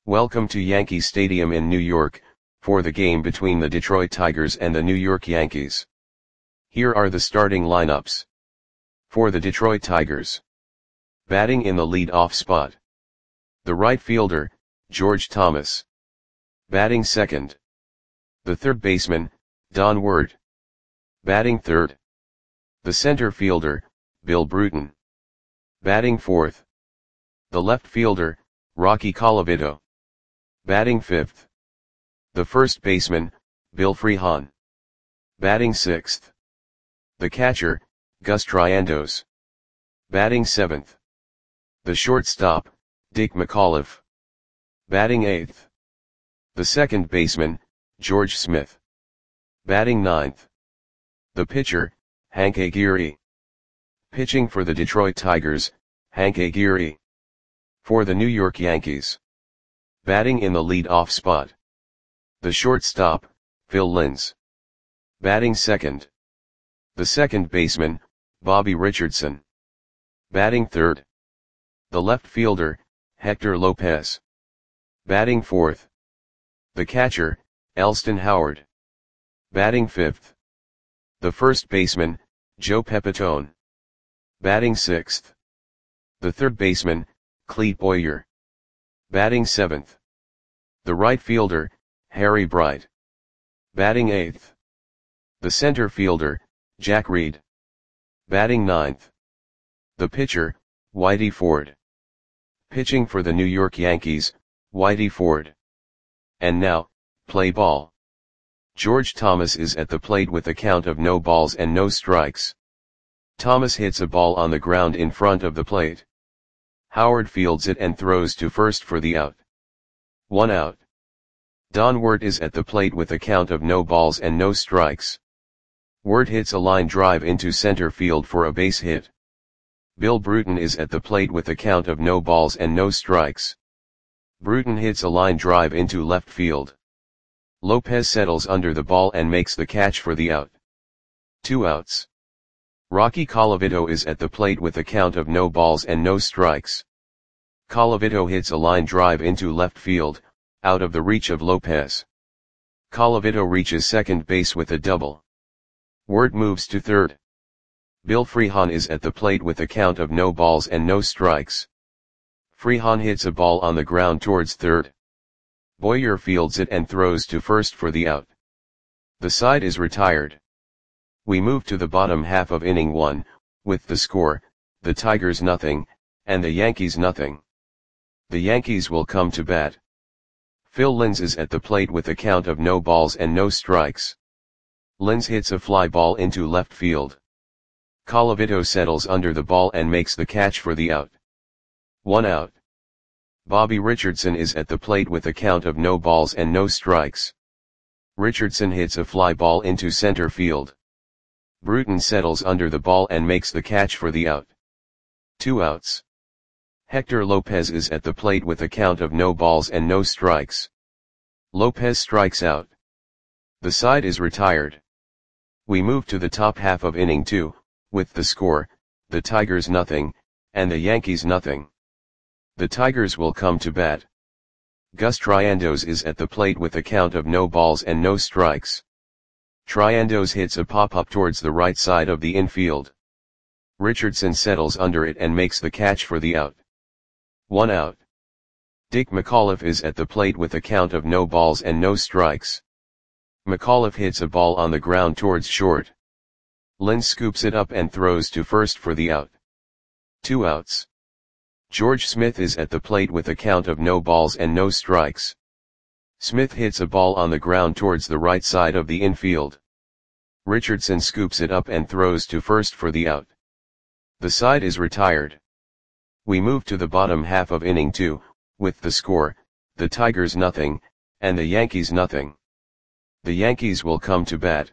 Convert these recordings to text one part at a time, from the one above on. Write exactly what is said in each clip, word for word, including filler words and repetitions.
Welcome to Yankee Stadium in New York, for the game between the Detroit Tigers and the New York Yankees. Here are the starting lineups. For the Detroit Tigers. Batting in the lead-off spot. The right fielder, George Thomas. Batting second. The third baseman, Don Ward. Batting third. The center fielder, Bill Bruton. Batting fourth. The left fielder, Rocky Colavito. Batting fifth. The first baseman, Bill Freehan. Batting sixth. The catcher, Gus Triandos. Batting seventh. The shortstop, Dick McAuliffe. Batting eighth. The second baseman, George Smith. Batting ninth. The pitcher, Hank Aguirre. Pitching for the Detroit Tigers, Hank Aguirre. For the New York Yankees. Batting in the lead-off spot. The shortstop, Phil Linz. Batting second. The second baseman, Bobby Richardson. Batting third. The left fielder, Hector Lopez. Batting fourth. The catcher, Elston Howard. Batting fifth. The first baseman, Joe Pepitone. Batting sixth. The third baseman, Clete Boyer. Batting seventh. The right fielder, Harry Bright. Batting eighth. The center fielder, Jack Reed. Batting ninth. The pitcher, Whitey Ford. Pitching for the New York Yankees, Whitey Ford. And now, play ball. George Thomas is at the plate with a count of no balls and no strikes. Thomas hits a ball on the ground in front of the plate. Howard fields it and throws to first for the out. One out. Don Ward is at the plate with a count of no balls and no strikes. Ward hits a line drive into center field for a base hit. Bill Bruton is at the plate with a count of no balls and no strikes. Bruton hits a line drive into left field. Lopez settles under the ball and makes the catch for the out. Two outs. Rocky Colavito is at the plate with a count of no balls and no strikes. Colavito hits a line drive into left field, out of the reach of Lopez. Colavito reaches second base with a double. Ward moves to third. Bill Freehan is at the plate with a count of no balls and no strikes. Freehan hits a ball on the ground towards third. Boyer fields it and throws to first for the out. The side is retired. We move to the bottom half of inning one, with the score, the Tigers nothing, and the Yankees nothing. The Yankees will come to bat. Phil Linz is at the plate with a count of no balls and no strikes. Linz hits a fly ball into left field. Colavito settles under the ball and makes the catch for the out. One out. Bobby Richardson is at the plate with a count of no balls and no strikes. Richardson hits a fly ball into center field. Bruton settles under the ball and makes the catch for the out. Two outs. Hector Lopez is at the plate with a count of no balls and no strikes. Lopez strikes out. The side is retired. We move to the top half of inning two, with the score, the Tigers nothing, and the Yankees nothing. The Tigers will come to bat. Gus Triandos is at the plate with a count of no balls and no strikes. Triandos hits a pop-up towards the right side of the infield. Richardson settles under it and makes the catch for the out. One out. Dick McAuliffe is at the plate with a count of no balls and no strikes. McAuliffe hits a ball on the ground towards short. Linz scoops it up and throws to first for the out. Two outs. George Smith is at the plate with a count of no balls and no strikes. Smith hits a ball on the ground towards the right side of the infield. Richardson scoops it up and throws to first for the out. The side is retired. We move to the bottom half of inning two, with the score, the Tigers nothing, and the Yankees nothing. The Yankees will come to bat.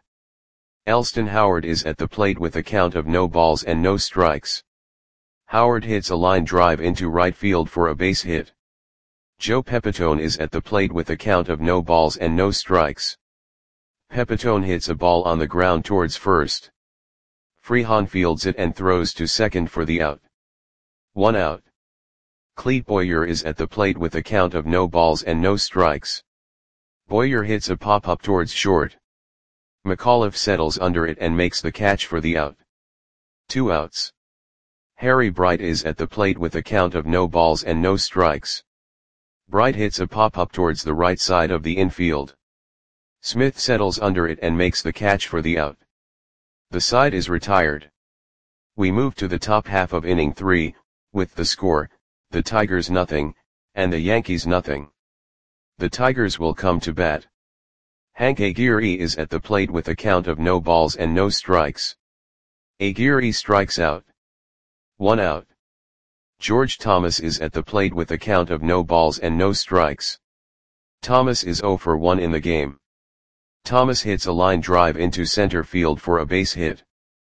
Elston Howard is at the plate with a count of no balls and no strikes. Howard hits a line drive into right field for a base hit. Joe Pepitone is at the plate with a count of no balls and no strikes. Pepitone hits a ball on the ground towards first. Freehan fields it and throws to second for the out. One out. Clete Boyer is at the plate with a count of no balls and no strikes. Boyer hits a pop-up towards short. McAuliffe settles under it and makes the catch for the out. Two outs. Harry Bright is at the plate with a count of no balls and no strikes. Bright hits a pop-up towards the right side of the infield. Smith settles under it and makes the catch for the out. The side is retired. We move to the top half of inning three, with the score, the Tigers nothing, and the Yankees nothing. The Tigers will come to bat. Hank Aguirre is at the plate with a count of no balls and no strikes. Aguirre strikes out. One out. George Thomas is at the plate with a count of no balls and no strikes. Thomas is oh for one in the game. Thomas hits a line drive into center field for a base hit.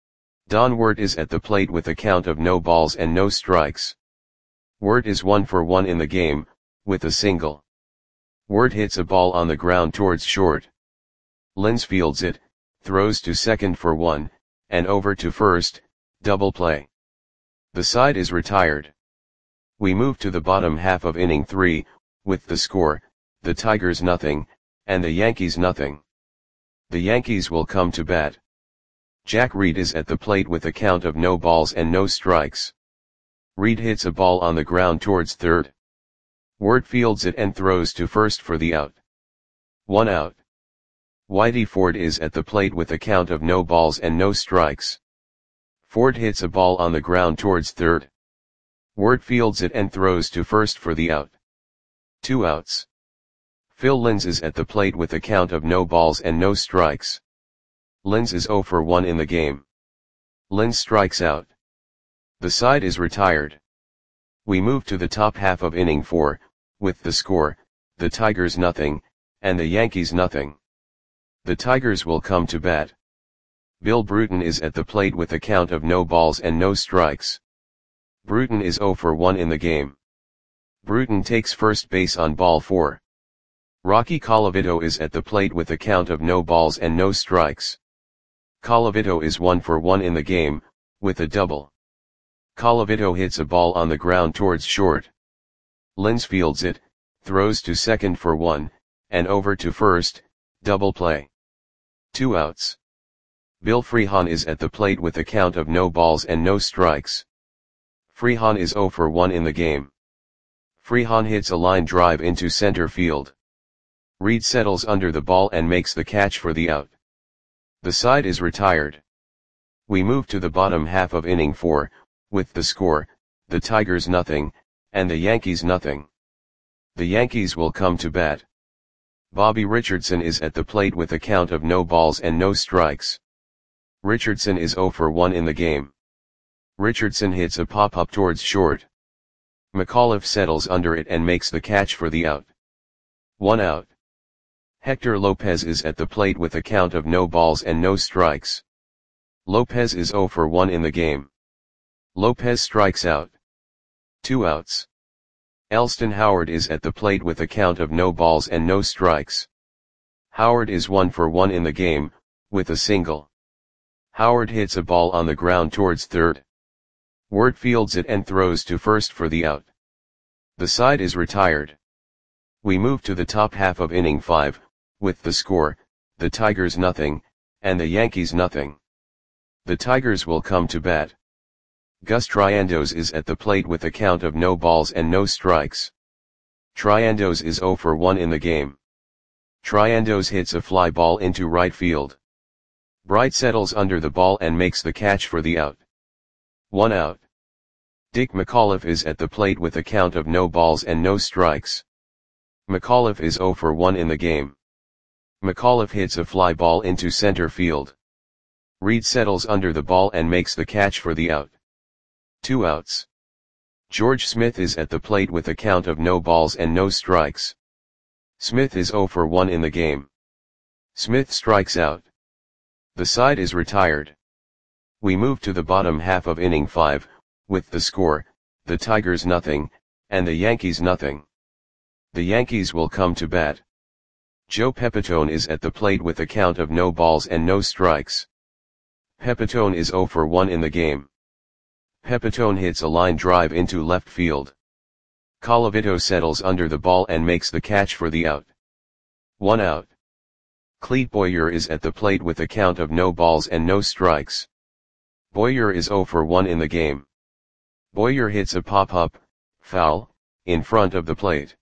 Don Wirt is at the plate with a count of no balls and no strikes. Wirt is one for one in the game, with a single. Wirt hits a ball on the ground towards short. Linz fields it, throws to second for one, and over to first, double play. The side is retired. We move to the bottom half of inning three, with the score, the Tigers nothing, and the Yankees nothing. The Yankees will come to bat. Jack Reed is at the plate with a count of no balls and no strikes. Reed hits a ball on the ground towards third. Wirt fields it and throws to first for the out. One out. Whitey Ford is at the plate with a count of no balls and no strikes. Ford hits a ball on the ground towards third. Wirt fields it and throws to first for the out. Two outs. Phil Linz is at the plate with a count of no balls and no strikes. Linz is oh for one in the game. Linz strikes out. The side is retired. We move to the top half of inning four, with the score, the Tigers nothing, and the Yankees nothing. The Tigers will come to bat. Bill Bruton is at the plate with a count of no balls and no strikes. Bruton is oh for one in the game. Bruton takes first base on ball four. Rocky Colavito is at the plate with a count of no balls and no strikes. Colavito is one for one in the game, with a double. Colavito hits a ball on the ground towards short. Linz fields it, throws to second for one, and over to first, double play. Two outs. Bill Freehan is at the plate with a count of no balls and no strikes. Freehan is oh for one in the game. Freehan hits a line drive into center field. Reed settles under the ball and makes the catch for the out. The side is retired. We move to the bottom half of inning four, with the score, the Tigers nothing, and the Yankees nothing. The Yankees will come to bat. Bobby Richardson is at the plate with a count of no balls and no strikes. Richardson is oh for one in the game. Richardson hits a pop-up towards short. McAuliffe settles under it and makes the catch for the out. One out. Hector Lopez is at the plate with a count of no balls and no strikes. Lopez is oh for one in the game. Lopez strikes out. Two outs. Elston Howard is at the plate with a count of no balls and no strikes. Howard is one for one in the game, with a single. Howard hits a ball on the ground towards third. Wirt fields it and throws to first for the out. The side is retired. We move to the top half of inning five, with the score, the Tigers nothing, and the Yankees nothing. The Tigers will come to bat. Gus Triandos is at the plate with a count of no balls and no strikes. Triandos is oh for one in the game. Triandos hits a fly ball into right field. Bright settles under the ball and makes the catch for the out. One out. Dick McAuliffe is at the plate with a count of no balls and no strikes. McAuliffe is oh for one in the game. McAuliffe hits a fly ball into center field. Reed settles under the ball and makes the catch for the out. Two outs. George Smith is at the plate with a count of no balls and no strikes. Smith is oh for one in the game. Smith strikes out. The side is retired. We move to the bottom half of inning five, with the score, the Tigers nothing, and the Yankees nothing. The Yankees will come to bat. Joe Pepitone is at the plate with a count of no balls and no strikes. Pepitone is oh for one in the game. Pepitone hits a line drive into left field. Colavito settles under the ball and makes the catch for the out. One out. Clete Boyer is at the plate with a count of no balls and no strikes. Boyer is zero for one in the game. Boyer hits a pop-up, foul, in front of the plate.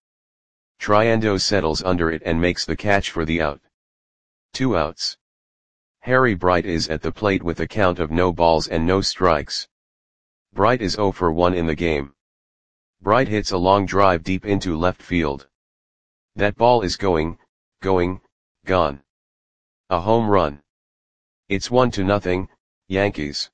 Triando settles under it and makes the catch for the out. Two outs. Harry Bright is at the plate with a count of no balls and no strikes. Bright is zero for one in the game. Bright hits a long drive deep into left field. That ball is going, going, gone. A home run. It's one to nothing, Yankees.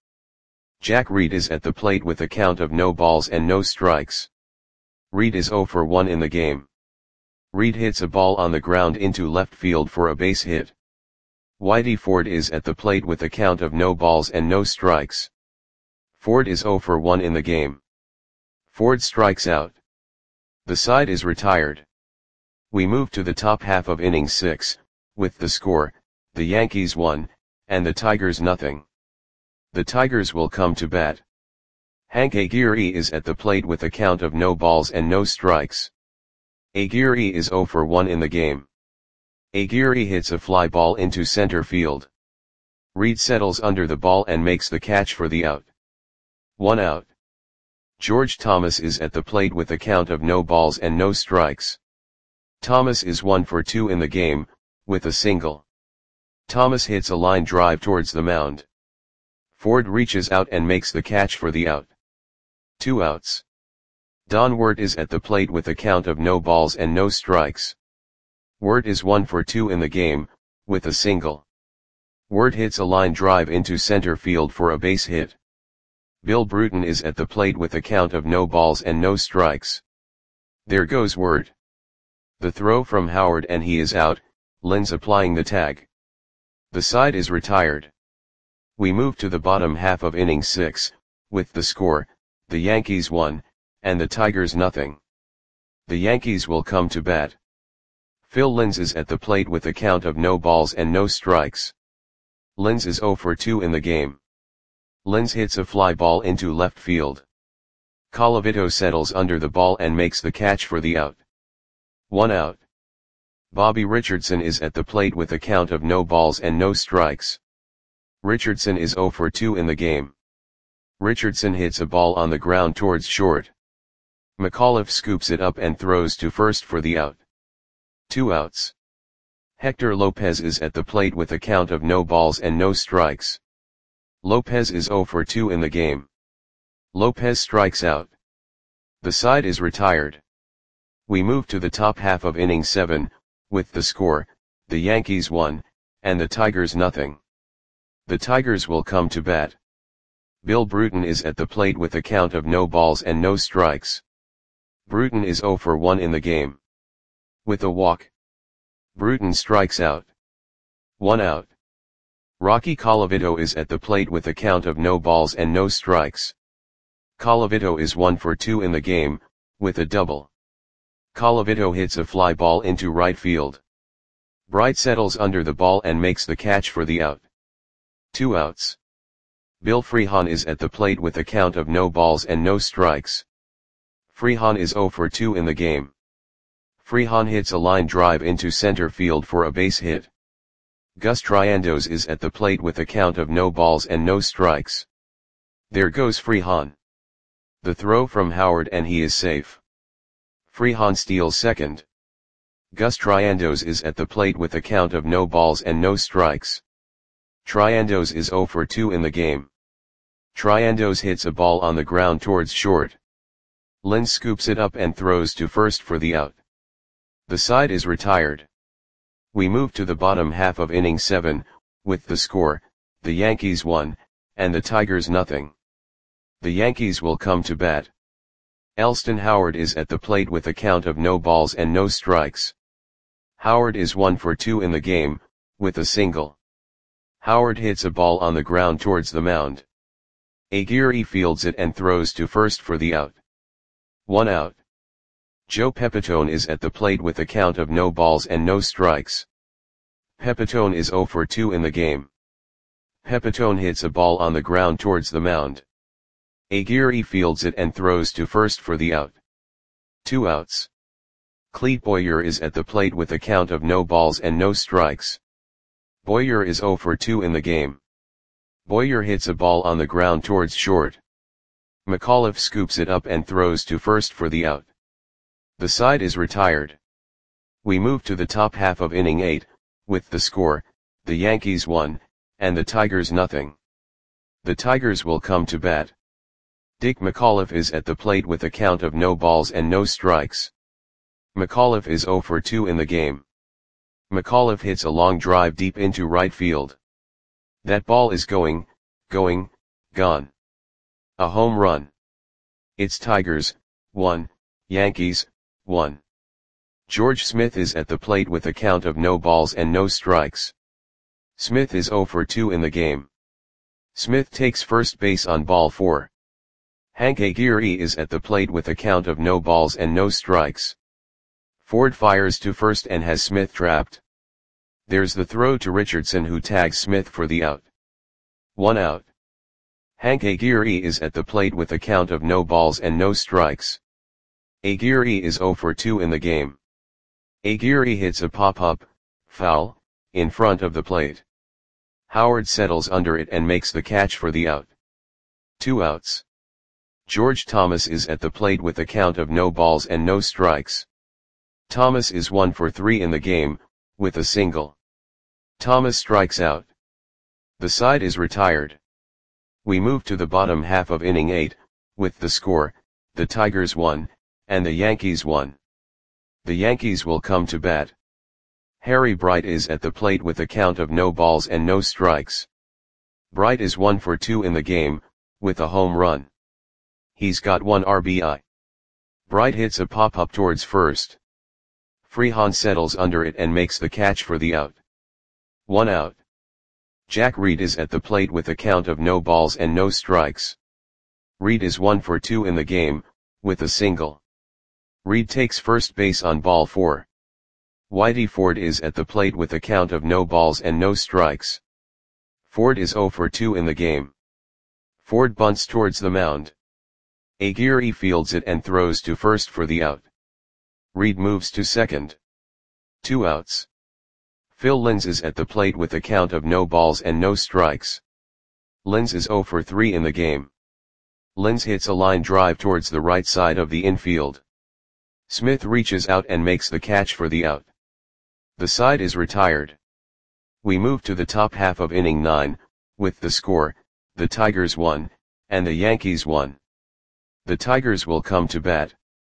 Jack Reed is at the plate with a count of no balls and no strikes. Reed is zero for one in the game. Reed hits a ball on the ground into left field for a base hit. Whitey Ford is at the plate with a count of no balls and no strikes. Ford is zero for one in the game. Ford strikes out. The side is retired. We move to the top half of inning six, with the score, the Yankees one, and the Tigers nothing. The Tigers will come to bat. Hank Aguirre is at the plate with a count of no balls and no strikes. Aguirre is zero for one in the game. Aguirre hits a fly ball into center field. Reed settles under the ball and makes the catch for the out. One out. George Thomas is at the plate with a count of no balls and no strikes. Thomas is one for two in the game, with a single. Thomas hits a line drive towards the mound. Ford reaches out and makes the catch for the out. Two outs. Don Wirt is at the plate with a count of no balls and no strikes. Wirt is one for two in the game, with a single. Wirt hits a line drive into center field for a base hit. Bill Bruton is at the plate with a count of no balls and no strikes. There goes Wirt. The throw from Howard and he is out, Linz applying the tag. The side is retired. We move to the bottom half of inning six, with the score, the Yankees one, and the Tigers nothing. The Yankees will come to bat. Phil Linz is at the plate with a count of no balls and no strikes. Linz is zero for two in the game. Linz hits a fly ball into left field. Colavito settles under the ball and makes the catch for the out. One out. Bobby Richardson is at the plate with a count of no balls and no strikes. Richardson is zero for two in the game. Richardson hits a ball on the ground towards short. McAuliffe scoops it up and throws to first for the out. Two outs. Hector Lopez is at the plate with a count of no balls and no strikes. Lopez is zero for two in the game. Lopez strikes out. The side is retired. We move to the top half of inning seven, with the score, the Yankees one, and the Tigers nothing. The Tigers will come to bat. Bill Bruton is at the plate with a count of no balls and no strikes. Bruton is zero for one in the game. With a walk. Bruton strikes out. One out. Rocky Colavito is at the plate with a count of no balls and no strikes. Colavito is one for two in the game, with a double. Colavito hits a fly ball into right field. Bright settles under the ball and makes the catch for the out. Two outs. Bill Freehan is at the plate with a count of no balls and no strikes. Freehan is zero for two in the game. Freehan hits a line drive into center field for a base hit. Gus Triandos is at the plate with a count of no balls and no strikes. There goes Freehan. The throw from Howard and he is safe. Freehan steals second. Gus Triandos is at the plate with a count of no balls and no strikes. Triandos is zero for two in the game. Triandos hits a ball on the ground towards short. Linz scoops it up and throws to first for the out. The side is retired. We move to the bottom half of inning seven, with the score, the Yankees one, and the Tigers nothing. The Yankees will come to bat. Elston Howard is at the plate with a count of no balls and no strikes. Howard is one for two in the game, with a single. Howard hits a ball on the ground towards the mound. Aguirre fields it and throws to first for the out. One out. Joe Pepitone is at the plate with a count of no balls and no strikes. Pepitone is zero for two in the game. Pepitone hits a ball on the ground towards the mound. Aguirre fields it and throws to first for the out. Two outs. Clete Boyer is at the plate with a count of no balls and no strikes. Boyer is oh for two in the game. Boyer hits a ball on the ground towards short. McAuliffe scoops it up and throws to first for the out. The side is retired. We move to the top half of inning eight, with the score, the Yankees one, and the Tigers nothing. The Tigers will come to bat. Dick McAuliffe is at the plate with a count of no balls and no strikes. McAuliffe is oh for two in the game. McAuliffe hits a long drive deep into right field. That ball is going, going, gone. A home run. It's Tigers, one, Yankees, one. George Smith is at the plate with a count of no balls and no strikes. Smith is oh for two in the game. Smith takes first base on ball four. Hank Aguirre is at the plate with a count of no balls and no strikes. Ford fires to first and has Smith trapped. There's the throw to Richardson, who tags Smith for the out. One out. Hank Aguirre is at the plate with a count of no balls and no strikes. Aguirre is oh for two in the game. Aguirre hits a pop-up, foul, in front of the plate. Howard settles under it and makes the catch for the out. Two outs. George Thomas is at the plate with a count of no balls and no strikes. Thomas is one for three in the game, with a single. Thomas strikes out. The side is retired. We move to the bottom half of inning eight, with the score, the Tigers one, and the Yankees one. The Yankees will come to bat. Harry Bright is at the plate with a count of no balls and no strikes. Bright is one for two in the game, with a home run. He's got one R B I. Bright hits a pop-up towards first. Freehan settles under it and makes the catch for the out. One out. Jack Reed is at the plate with a count of no balls and no strikes. Reed is one for two in the game, with a single. Reed takes first base on ball four. Whitey Ford is at the plate with a count of no balls and no strikes. Ford is oh for two in the game. Ford bunts towards the mound. Aguirre fields it and throws to first for the out. Reed moves to second. Two outs. Phil Linz is at the plate with a count of no balls and no strikes. Linz is oh for three in the game. Linz hits a line drive towards the right side of the infield. Smith reaches out and makes the catch for the out. The side is retired. We move to the top half of inning nine, with the score, the Tigers one, and the Yankees one. The Tigers will come to bat.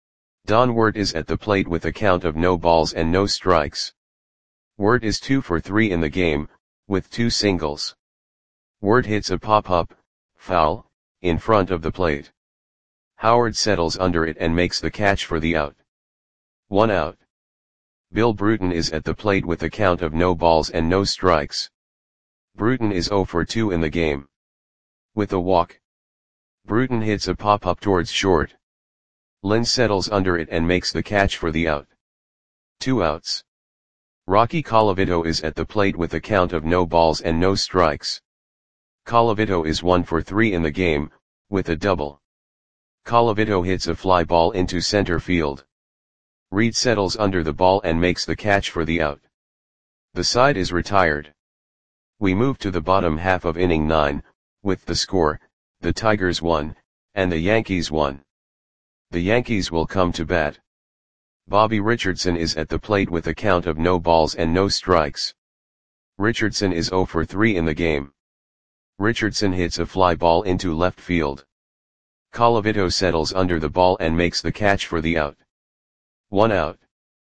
Don Wirt is at the plate with a count of no balls and no strikes. Wirt is two for three in the game, with two singles. Wirt hits a pop-up, foul, in front of the plate. Howard settles under it and makes the catch for the out. One out. Bill Bruton is at the plate with a count of no balls and no strikes. Bruton is oh for two in the game. With a walk. Bruton hits a pop-up towards short. Linz settles under it and makes the catch for the out. Two outs. Rocky Colavito is at the plate with a count of no balls and no strikes. Colavito is one for three in the game, with a double. Colavito hits a fly ball into center field. Reed settles under the ball and makes the catch for the out. The side is retired. We move to the bottom half of inning nine, with the score, the Tigers one, and the Yankees one. The Yankees will come to bat. Bobby Richardson is at the plate with a count of no balls and no strikes. Richardson is oh for three in the game. Richardson hits a fly ball into left field. Colavito settles under the ball and makes the catch for the out. One out.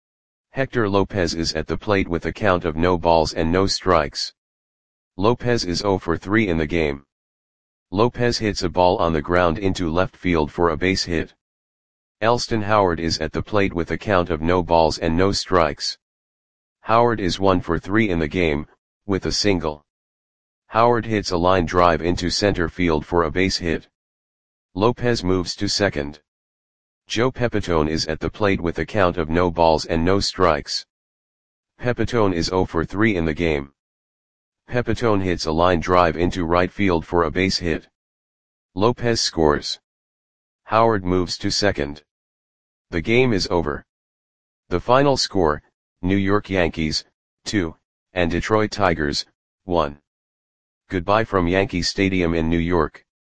Hector Lopez is at the plate with a count of no balls and no strikes. Lopez is oh for three in the game. Lopez hits a ball on the ground into left field for a base hit. Elston Howard is at the plate with a count of no balls and no strikes. Howard is one for three in the game, with a single. Howard hits a line drive into center field for a base hit. Lopez moves to second. Joe Pepitone is at the plate with a count of no balls and no strikes. Pepitone is oh for three in the game. Pepitone hits a line drive into right field for a base hit. Lopez scores. Howard moves to second. The game is over. The final score, New York Yankees, two, and Detroit Tigers, one. Goodbye from Yankee Stadium in New York.